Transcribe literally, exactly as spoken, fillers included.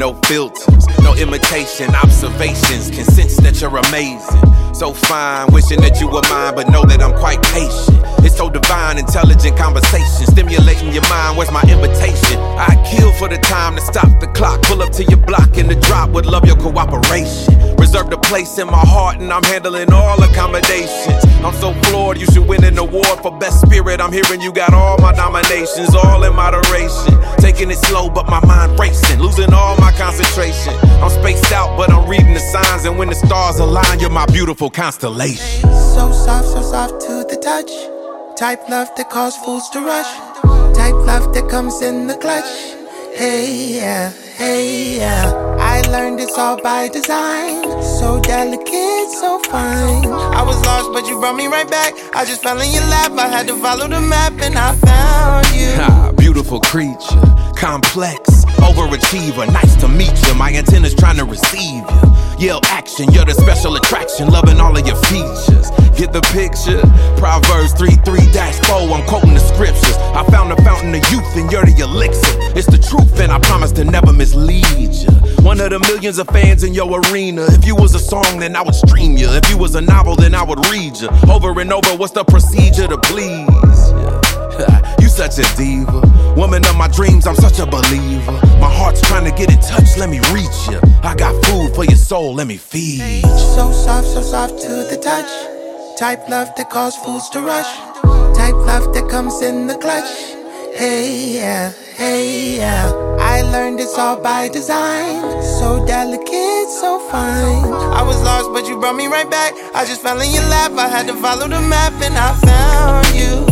no filters, no imitation, observations, can sense that you're amazing. So fine, wishing that you were mine, but know that I'm quite patient. It's so divine, intelligent conversation, stimulating your mind, where's my invitation? I'd kill for the time to stop the clock, pull up to your block in the drop, would love your cooperation. Reserved a place in my heart and I'm handling all accommodations. I'm so floored, you should win an award for best spirit. I'm hearing you got all my nominations, all in moderation. Taking it slow, but my mind racing, losing all my concentration. I'm spaced out, but I'm reading the signs, and when the stars align, you're my beautiful constellation. So soft, so soft to the touch. Type love that cause fools to rush. Type love that comes in the clutch. Hey yeah, hey yeah. I learned it's all by design. So delicate, so fine. I was lost, but you brought me right back. I just fell in your lap. I had to follow the map, and I found you. Ah, beautiful creature, complex, overachiever. Nice to meet you. My antenna's trying to receive you. Yell action, you're the special attraction, loving all of your features. Get the picture? Proverbs three three four, I'm quoting the scriptures. I found the fountain of youth and you're the elixir. It's the truth and I promise to never mislead you. One of the millions of fans in your arena. If you was a song, then I would stream you. If you was a novel, then I would read you. Over and over, what's the procedure to please you? You such a diva. Woman of my dreams, I'm such a believer. My heart's trying to get in touch, let me reach you. I got food for your soul, let me feed you. So soft, so soft to the touch. Type love that cause fools to rush. Type love that comes in the clutch. Hey yeah, hey yeah. I learned it's all by design. So delicate, so fine. I was lost, but you brought me right back. I just fell in your lap. I had to follow the map, and I found you.